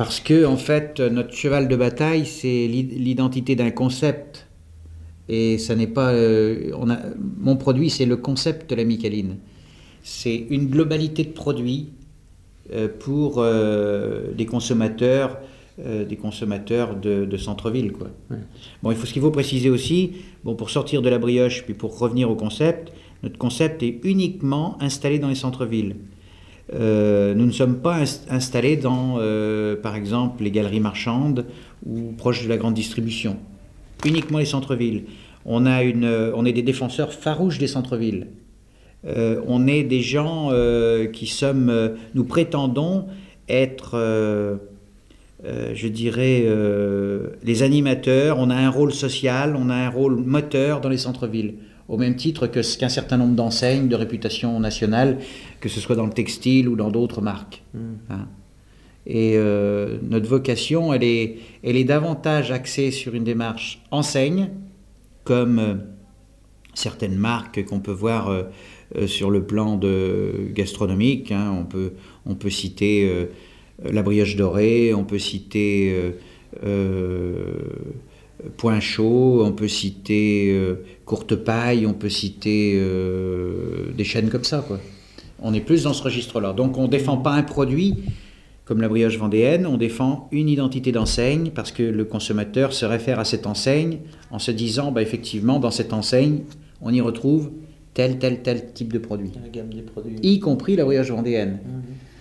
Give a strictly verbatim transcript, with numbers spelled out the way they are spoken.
Parce que, en fait, notre cheval de bataille, c'est l'identité d'un concept. Et ça n'est pas... Euh, on a, mon produit, c'est le concept de la Micheline. C'est une globalité de produits euh, pour euh, des consommateurs, euh, des consommateurs de, de centre-ville, quoi. Ouais. Bon, il faut, ce qu'il faut préciser aussi, bon, pour sortir de la brioche, puis pour revenir au concept, notre concept est uniquement installé dans les centres-villes. Euh, nous ne sommes pas inst- installés dans, euh, par exemple, les galeries marchandes ou proches de la grande distribution. Uniquement les centres-villes. On, a une, on est des défenseurs farouches des centres-villes. Euh, on est des gens euh, qui sommes... Euh, nous prétendons être, euh, euh, je dirais, euh, les animateurs. On a un rôle social, on a un rôle moteur dans les centres-villes. Au même titre que, qu'un certain nombre d'enseignes de réputation nationale, que ce soit dans le textile ou dans d'autres marques. Mmh. Hein. Et euh, notre vocation, elle est, elle est davantage axée sur une démarche enseigne, comme euh, certaines marques qu'on peut voir euh, euh, sur le plan de gastronomique. Hein. On peut, on peut citer euh, la brioche dorée, on peut citer euh, euh, Point Chaud, on peut citer euh, Courte Paille, on peut citer euh, des chaînes comme ça, quoi. On est plus dans ce registre-là. Donc on ne défend pas un produit comme la brioche vendéenne, on défend une identité d'enseigne parce que le consommateur se réfère à cette enseigne en se disant, bah, effectivement, dans cette enseigne, on y retrouve tel, tel, tel type de produit. La gamme des produits. Y compris la brioche vendéenne. Mmh.